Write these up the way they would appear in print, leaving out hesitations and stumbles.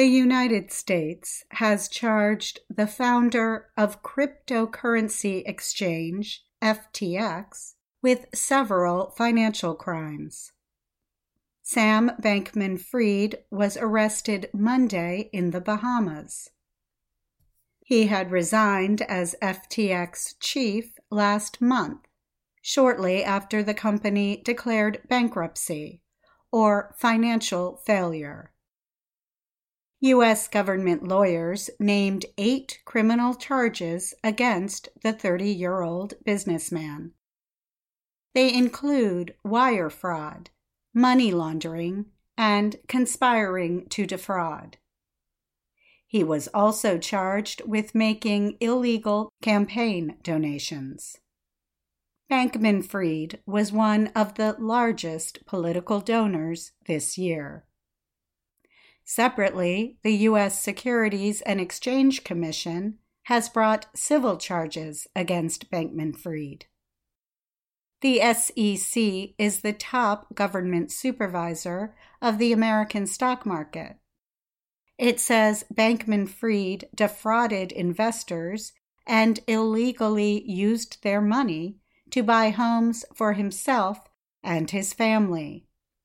The United States has charged the founder of cryptocurrency exchange, FTX, with several financial crimes. Sam Bankman-Fried was arrested Monday in the Bahamas. He had resigned as FTX chief last month, shortly after the company declared bankruptcy, or financial failure. U.S. government lawyers named 8 criminal charges against the 30-year-old businessman. They include wire fraud, money laundering, and conspiring to defraud. He was also charged with making illegal campaign donations. Bankman-Fried was one of the largest political donors this year. Separately, the U.S. Securities and Exchange Commission has brought civil charges against Bankman-Fried. The SEC is the top government supervisor of the American stock market. It says Bankman-Fried defrauded investors and illegally used their money to buy homes for himself and his family.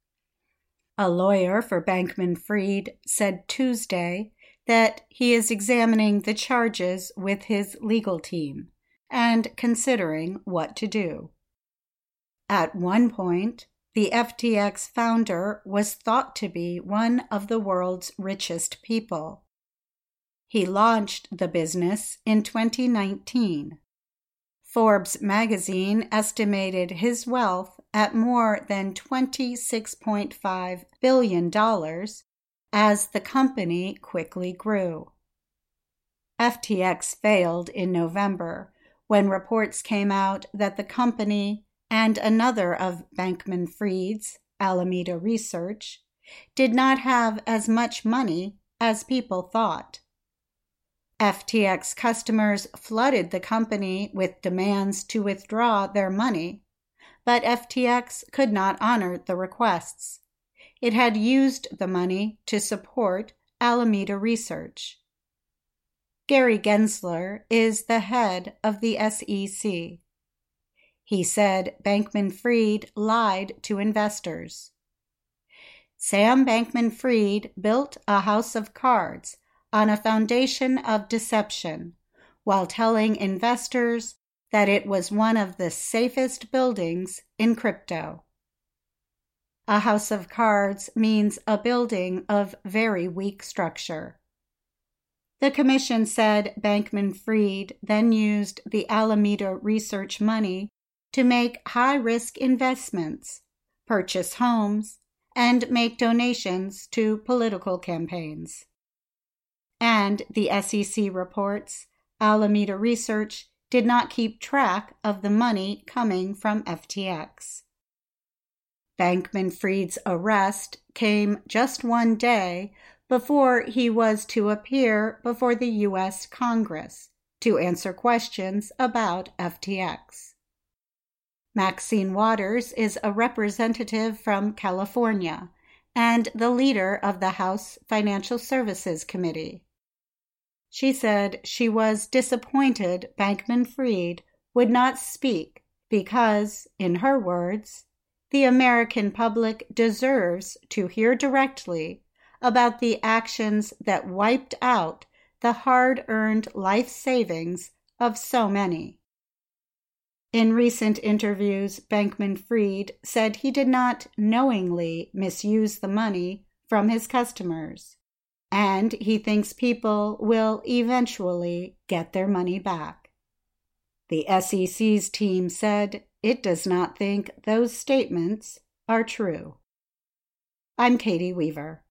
A lawyer for Bankman-Fried said Tuesday that he is examining the charges with his legal team and considering what to do. At one point, the FTX founder was thought to be one of the world's richest people. He launched the business in 2019. Forbes magazine estimated his wealth at more than $26.5 billion as the company quickly grew. FTX failed in November when reports came out that the company and another of Bankman-Fried's, Alameda Research, did not have as much money as people thought. FTX customers flooded the company with demands to withdraw their money, but FTX could not honor the requests. It had used the money to support Alameda Research. Gary Gensler is the head of the SEC. He said Bankman-Fried lied to investors. Sam Bankman-Fried built a house of cards on a foundation of deception while telling investors that it was one of the safest buildings in crypto. A house of cards means a building of very weak structure. The commission said Bankman-Fried then used the Alameda Research money to make high-risk investments, purchase homes, and make donations to political campaigns. And the SEC reports Alameda Research did not keep track of the money coming from FTX. Bankman-Fried's arrest came just one day before he was to appear before the U.S. Congress to answer questions about FTX. Maxine Waters is a representative from California and the leader of the House Financial Services Committee. She said she was disappointed Bankman-Fried would not speak because, in her words, the American public deserves to hear directly about the actions that wiped out the hard-earned life savings of so many. In recent interviews, Bankman-Fried said he did not knowingly misuse the money from his customers, and he thinks people will eventually get their money back. The SEC's team said it does not think those statements are true. I'm Katie Weaver.